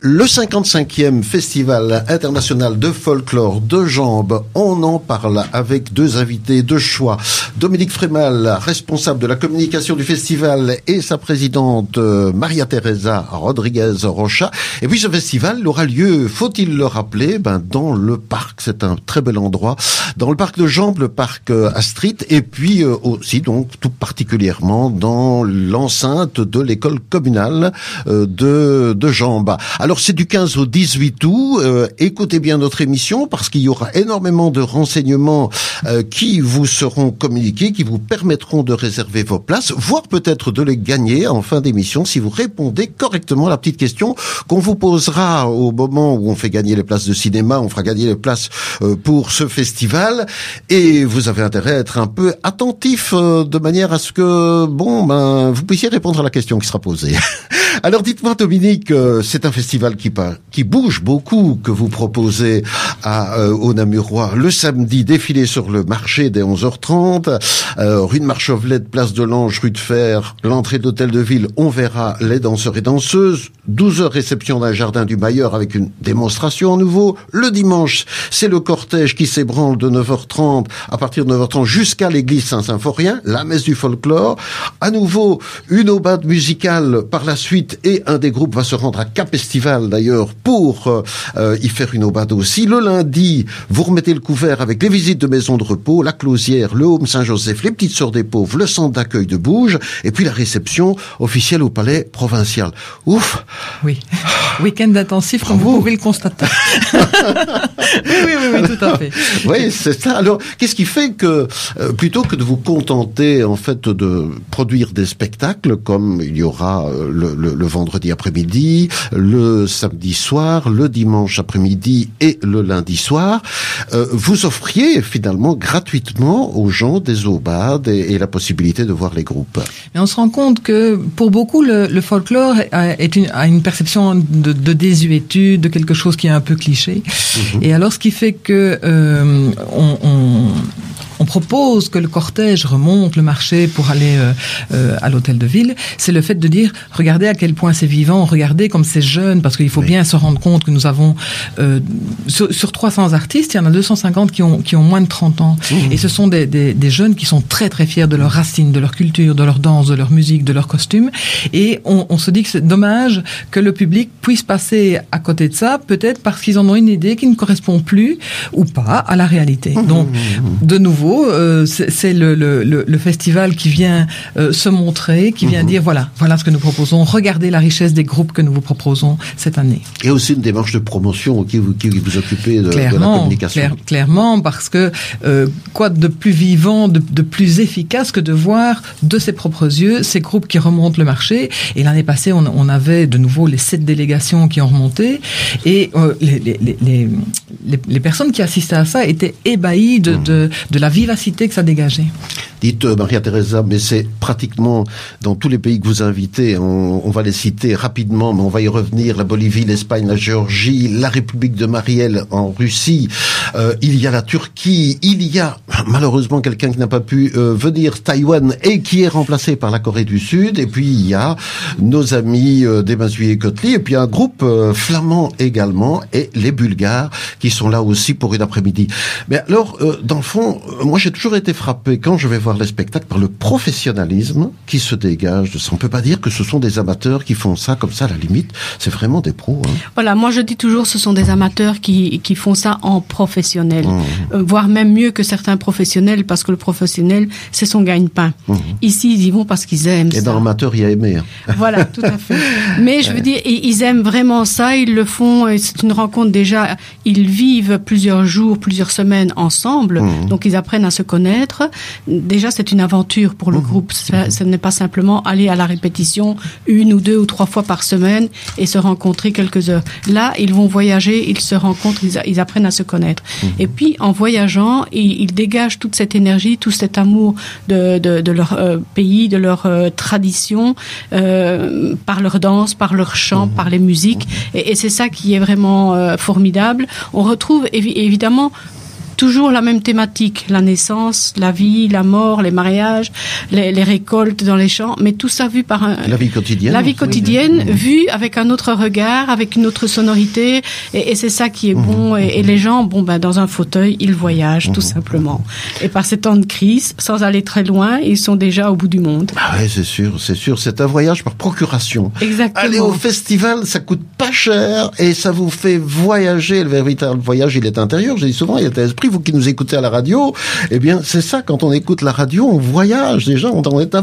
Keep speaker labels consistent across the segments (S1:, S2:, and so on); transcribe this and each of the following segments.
S1: Le 55e Festival international de folklore de Jambes, on en parle avec deux invités de choix. Dominique Frémal, responsable de la communication du festival, et sa présidente Maria Teresa Rodriguez Rocha. Et puis ce festival aura lieu, faut-il le rappeler, dans le parc. C'est un très bel endroit. Dans le parc de Jambes, le parc Astrid, et puis aussi donc tout particulièrement dans l'enceinte de l'école communale de Jambes. Alors c'est du 15 au 18 août, écoutez bien notre émission parce qu'il y aura énormément de renseignements qui vous seront communiqués, qui vous permettront de réserver vos places, voire peut-être de les gagner en fin d'émission si vous répondez correctement à la petite question qu'on vous posera au moment où on fait gagner les places de cinéma, on fera gagner les places pour ce festival, et vous avez intérêt à être un peu attentif de manière à ce que vous puissiez répondre à la question qui sera posée. Alors dites-moi Dominique, c'est un festival qui bouge beaucoup que vous proposez au Namurois. Le samedi, défilé sur le marché dès 11h30, rue de Marchevlette, place de l'Ange, rue de Fer, l'entrée d'hôtel de ville, on verra les danseurs et danseuses. 12h, réception d'un jardin du Mailleur avec une démonstration à nouveau. Le dimanche, c'est le cortège qui s'ébranle de 9h30 à partir de 9h30 jusqu'à l'église Saint-Symphorien, la messe du folklore. À nouveau, une aubade musicale par la suite, et un des groupes va se rendre à Capestival d'ailleurs pour y faire une aubade aussi. Le lundi, vous remettez le couvert avec les visites de maisons de repos, la Closière, le Home Saint-Joseph, les Petites Sœurs des Pauvres, le centre d'accueil de Bouges, et puis la réception officielle au palais provincial. Ouf!
S2: Oui, week-end intensif comme vous pouvez le constater. oui, tout à fait.
S1: Oui, c'est ça. Alors, qu'est-ce qui fait que, plutôt que de vous contenter en fait de produire des spectacles comme il y aura le vendredi après-midi, le samedi soir, le dimanche après-midi et le lundi soir, vous offriez finalement gratuitement aux gens des aubades et la possibilité de voir les groupes.
S2: Mais on se rend compte que pour beaucoup le folklore a une perception de désuétude, de quelque chose qui est un peu cliché. Et alors ce qui fait que on propose que le cortège remonte le marché pour aller à l'hôtel de ville, c'est le fait de dire, regardez à quel point c'est vivant, regardez comme c'est jeune, parce qu'il faut bien se rendre compte que nous avons sur 300 artistes, il y en a 250 qui ont moins de 30 ans. Et ce sont des jeunes qui sont très très fiers de leurs racines, de leur culture, de leur danse, de leur musique, de leur costume. Et on se dit que c'est dommage que le public puisse passer à côté de ça, peut-être parce qu'ils en ont une idée qui ne correspond plus ou pas à la réalité. Donc, de nouveau, c'est le festival qui vient se montrer, qui vient dire voilà ce que nous proposons, regardez la richesse des groupes que nous vous proposons cette année.
S1: Et aussi une démarche de promotion qui vous occupez de la communication.
S2: Clairement, parce que quoi de plus vivant, de plus efficace que de voir de ses propres yeux ces groupes qui remontent le marché. Et l'année passée, on avait de nouveau les 7 délégations qui ont remonté, et les personnes qui assistaient à ça étaient ébahies de la vivacité que ça dégageait.
S1: Dites Maria Teresa, mais c'est pratiquement dans tous les pays que vous invitez, on va les citer rapidement, mais on va y revenir, la Bolivie, l'Espagne, la Géorgie, la République de Marielle en Russie, il y a la Turquie, il y a malheureusement quelqu'un qui n'a pas pu venir, Taïwan, et qui est remplacé par la Corée du Sud, et puis il y a nos amis des Mazuy et Kotli, et puis un groupe flamand également, et les Bulgares qui sont là aussi pour une après-midi. Mais alors, dans le fond, moi j'ai toujours été frappé quand je vais voir les spectacles par le professionnalisme qui se dégage de ça. On peut pas dire que ce sont des amateurs qui font ça comme ça, à la limite, c'est vraiment des pros.
S3: Voilà, moi je dis toujours ce sont des amateurs qui font ça en professionnel, voire même mieux que certains professionnels, parce que le professionnel c'est son gagne-pain. Ici ils y vont parce qu'ils aiment ça.
S1: Et dans l'amateur il y a aimé.
S3: Voilà, tout à fait. Mais je veux dire, ils aiment vraiment ça, ils le font, et c'est une rencontre déjà, ils vivent plusieurs jours, plusieurs semaines ensemble, donc ils apprennent à se connaître. Déjà, c'est une aventure pour le groupe. Ce n'est pas simplement aller à la répétition 1 ou 2 ou 3 fois par semaine et se rencontrer quelques heures. Là, ils vont voyager, ils se rencontrent, ils apprennent à se connaître. Et puis, en voyageant, ils dégagent toute cette énergie, tout cet amour de leur pays, de leur tradition, par leur danse, par leur chant, par les musiques. Et c'est ça qui est vraiment formidable. On retrouve évidemment toujours la même thématique, la naissance, la vie, la mort, les mariages, les récoltes dans les champs, mais tout ça vu par
S1: la vie quotidienne.
S3: La vie quotidienne, vue avec un autre regard, avec une autre sonorité, et c'est ça qui est bon. Et les gens, dans un fauteuil, ils voyagent tout simplement. Et par ces temps de crise, sans aller très loin, ils sont déjà au bout du monde.
S1: Ah ouais, c'est sûr. C'est un voyage par procuration.
S3: Exactement.
S1: Aller au festival, ça coûte pas cher et ça vous fait voyager. Le véritable voyage, il est intérieur. Je dis souvent, il est à l'esprit. Vous qui nous écoutez à la radio, eh bien, c'est ça. Quand on écoute la radio, on voyage déjà. On est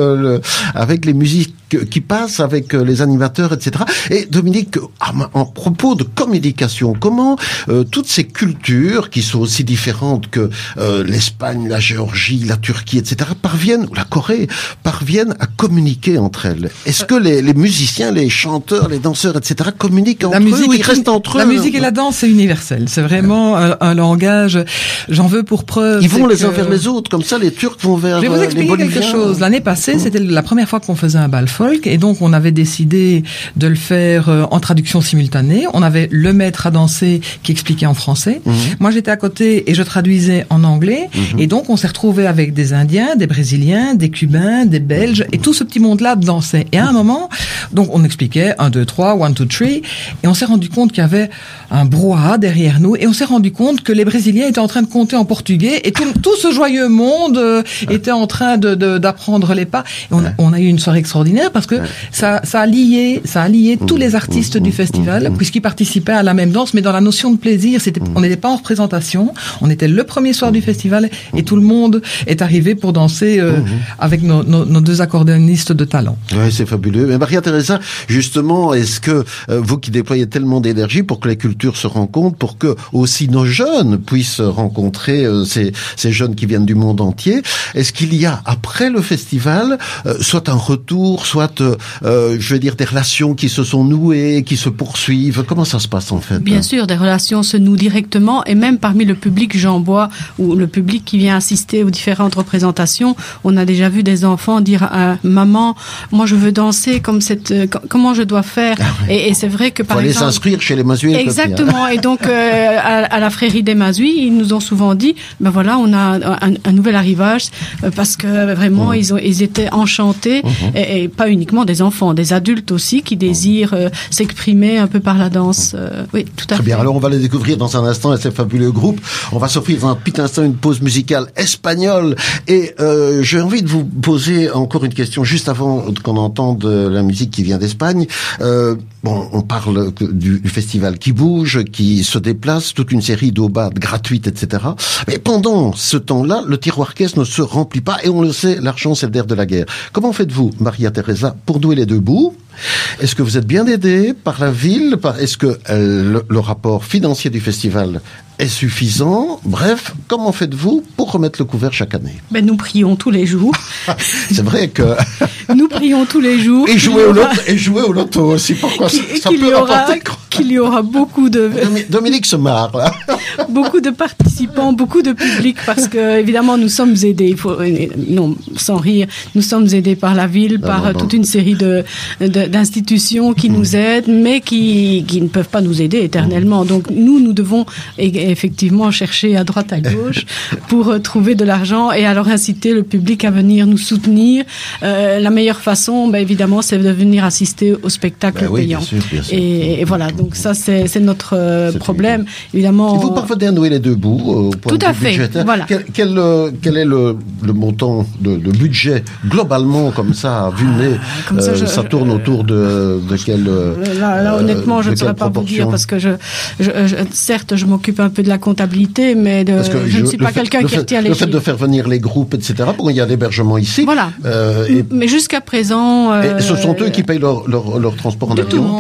S1: avec les musiques qui passent, avec les animateurs, etc. Et Dominique, en propos de communication, comment toutes ces cultures qui sont aussi différentes que l'Espagne, la Géorgie, la Turquie, etc. ou la Corée parviennent à communiquer entre elles? Est-ce que les musiciens, les chanteurs, les danseurs, etc. communiquent entre eux ou ils restent entre eux?
S2: La musique et la danse, c'est universel. C'est vraiment un langage. J'en veux pour preuve.
S1: Ils vont les uns vers les autres, comme ça. Les Turcs vont vers les Boliviens.
S2: Je vais vous expliquer quelque chose. L'année passée, c'était la première fois qu'on faisait un bal folk, et donc on avait décidé de le faire en traduction simultanée. On avait le maître à danser qui expliquait en français. Moi, j'étais à côté et je traduisais en anglais. Et donc, on s'est retrouvés avec des Indiens, des Brésiliens, des Cubains, des Belges, et tout ce petit monde-là dansait. Et à un moment, donc on expliquait 1, 2, 3, 1, 2, 3, et on s'est rendu compte qu'il y avait un brouhaha derrière nous, et on s'est rendu compte que les Brésiliens étaient en train de compter en portugais, et tout ce joyeux monde était en train d'apprendre les pas. Et on a eu une soirée extraordinaire parce que ça a lié tous les artistes du festival, puisqu'ils participaient à la même danse, mais dans la notion de plaisir. On n'était pas en représentation, on était le premier soir du festival, et tout le monde est arrivé pour danser avec nos deux accordéonistes de talent.
S1: Oui, c'est fabuleux. Mais Maria Teresa, justement, est-ce que vous qui déployez tellement d'énergie pour que les cultures se rencontrent, pour que aussi nos jeunes puissent rencontrer ces jeunes qui viennent du monde entier, est-ce qu'il y a après le festival soit un retour, soit des relations qui se sont nouées, qui se poursuivent? Comment ça se passe en fait?
S3: Bien sûr, des relations se nouent directement, et même parmi le public Jean-Bois, ou le public qui vient assister aux différentes représentations, on a déjà vu des enfants dire à maman, moi je veux danser comme comment je dois faire? Et c'est vrai que par exemple,
S1: aller s'inscrire chez les Masuis.
S3: Exactement. Et donc à la Frérie des Masuis, ils nous ont souvent dit, voilà, on a un nouvel arrivage, parce que vraiment ils étaient enchantés, et pas uniquement des enfants, des adultes aussi qui désirent s'exprimer un peu par la danse. Oui, tout à fait.
S1: Très bien. Alors on va les découvrir dans un instant, et ces fabuleux groupes. On va s'offrir dans un petit instant une pause musicale espagnole, et j'ai envie de vous poser encore une question juste avant qu'on entende la musique qui vient d'Espagne. On parle du festival qui bouge, qui se déplace, toute une série d'aubades gratuites, etc. Mais pendant ce temps-là, le tiroir caisse ne se remplit pas, et on le sait, l'argent c'est le nerf de la guerre. Comment faites-vous, Maria Teresa, pour nouer les deux bouts? Est-ce que vous êtes bien aidé par la ville? Est-ce que le rapport financier du festival est suffisant? Bref, comment faites-vous pour remettre le couvert chaque année?
S3: Nous prions tous les jours.
S1: C'est vrai que...
S3: Nous prions tous les jours.
S1: Et jouer au loto aussi. Pourquoi ça peut rapporter?
S3: Qu'il y aura beaucoup de...
S1: Dominique se marre, là.
S3: Beaucoup de participants, beaucoup de public, parce que, évidemment, nous sommes aidés, non, sans rire, nous sommes aidés par la ville, par toute une série d'institutions qui nous aident, mais qui ne peuvent pas nous aider éternellement. Donc, nous devons effectivement chercher à droite, à gauche, pour trouver de l'argent, et alors inciter le public à venir nous soutenir. La meilleure façon, évidemment, c'est de venir assister au spectacle payant.
S1: Bien sûr.
S3: Et voilà, donc ça, c'est notre problème. Évidemment.
S1: Et vous parvenez à nouer les deux bouts au point de vue budgétaire.
S3: Voilà.
S1: Quel est le montant de budget globalement, comme ça, vu le nez? Ça tourne autour de quel...
S3: Là, honnêtement, je ne saurais pas vous dire, parce que certes, je m'occupe un peu de la comptabilité, mais je ne suis pas quelqu'un qui retient les chiffres.
S1: Le fait de faire venir les groupes, etc., bon, il y a l'hébergement ici.
S3: Voilà. Mais jusqu'à présent...
S1: et ce sont eux qui payent leur transport en avion.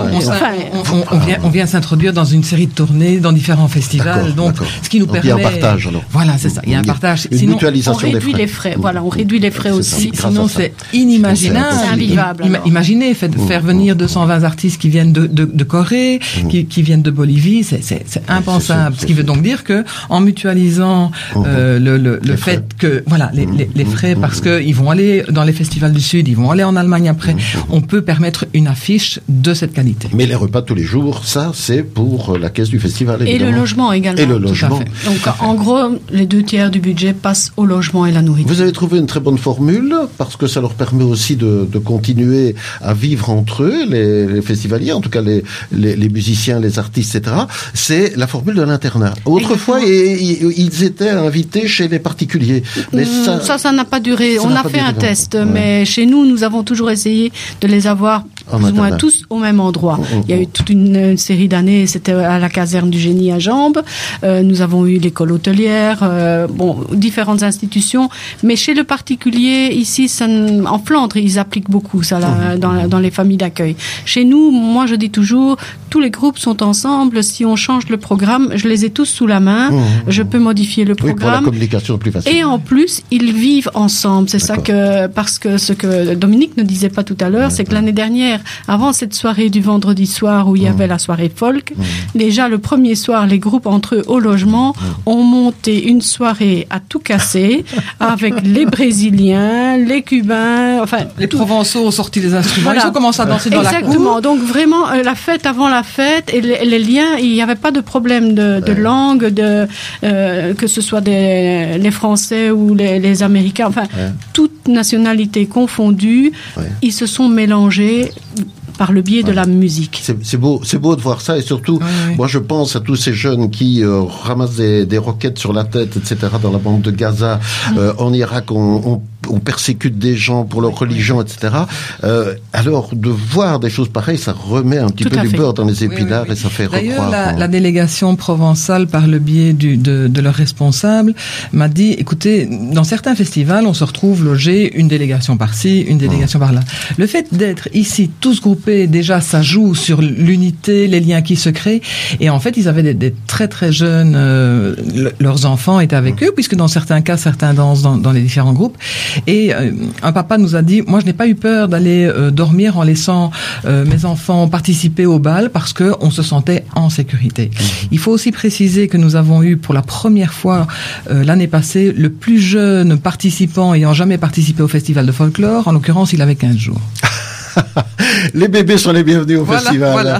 S2: On vient s'introduire dans une série de tournées dans différents festivals, donc ce qui nous permet...
S1: Il y a un partage, alors.
S2: Voilà, c'est ça, il y a un partage.
S1: Une mutualisation
S3: des frais. Voilà, on réduit les frais aussi.
S2: Sinon, c'est inimaginable.
S3: C'est invivable.
S2: Imaginez, faire venir 220 artistes qui viennent de Corée, qui viennent de Bolivie, c'est impensable. Ce qui veut donc dire que, en mutualisant le fait que, voilà, les frais, parce que ils vont aller dans les festivals du Sud, ils vont aller en Allemagne après, on peut permettre une affiche de cette qualité.
S1: Mais les repas tous les jours, ça, c'est pour la caisse du festival, évidemment.
S3: Et le logement également.
S1: Et le logement.
S3: Donc, en gros, les 2/3 du budget passent au logement et la nourriture.
S1: Vous avez trouvé une très bonne formule, parce que ça leur permet aussi de continuer à vivre entre eux, les festivaliers, en tout cas les musiciens, les artistes, etc. C'est la formule de l'internat. Autrefois, ils étaient invités chez les particuliers. Mais
S3: ça n'a pas duré. On a fait un test, mais chez nous avons toujours essayé de les avoir plus ou moins tous au même endroit. Il y a eu toute une série d'années, c'était à la caserne du Génie à Jambes. Nous avons eu l'école hôtelière, différentes institutions. Mais chez le particulier, ici, en Flandre, ils appliquent beaucoup ça dans les familles d'accueil. Chez nous, moi, je dis toujours, tous les groupes sont ensemble. Si on change le programme, je les ai tous sous la main. Je peux modifier le programme.
S1: Oui, pour la communication plus facile.
S3: Et en plus, ils vivent ensemble. C'est ça parce que ce que Dominique ne disait pas tout à l'heure, c'est que l'année dernière, avant cette soirée du vendredi soir où il y avait la soirée folk, déjà le premier soir, les groupes entre eux au logement ont monté une soirée à tout casser avec les Brésiliens, les Cubains, enfin
S2: les Provençaux ont sorti les instruments. Ils ont commencé à danser dans la cour.
S3: Exactement. Donc vraiment la fête avant la fête et les liens, il n'y avait pas de problème de langue, que ce soit les Français ou les Américains, enfin toute nationalité confondue, ils se sont mélangés par le biais de la musique.
S1: C'est beau de voir ça, et surtout, moi je pense à tous ces jeunes qui ramassent des roquettes sur la tête, etc. dans la bande de Gaza, en Irak, on persécute des gens pour leur religion, etc. Alors, de voir des choses pareilles, ça remet un petit peu du beurre dans les épinards et ça fait recroire.
S2: D'ailleurs, la délégation provençale, par le biais de leur responsable, m'a dit, écoutez, dans certains festivals, on se retrouve logé une délégation par-ci, une délégation par-là. Le fait d'être ici, tous groupés, déjà, ça joue sur l'unité, les liens qui se créent. Et en fait, ils avaient des très très jeunes, leurs enfants étaient avec eux, puisque dans certains cas, certains dansent dans les différents groupes. Et un papa nous a dit, moi je n'ai pas eu peur d'aller dormir en laissant mes enfants participer au bal parce que on se sentait en sécurité. Il faut aussi préciser que nous avons eu pour la première fois l'année passée le plus jeune participant ayant jamais participé au festival de folklore. En l'occurrence, il avait 15 jours.
S1: Les bébés sont les bienvenus au festival. Voilà.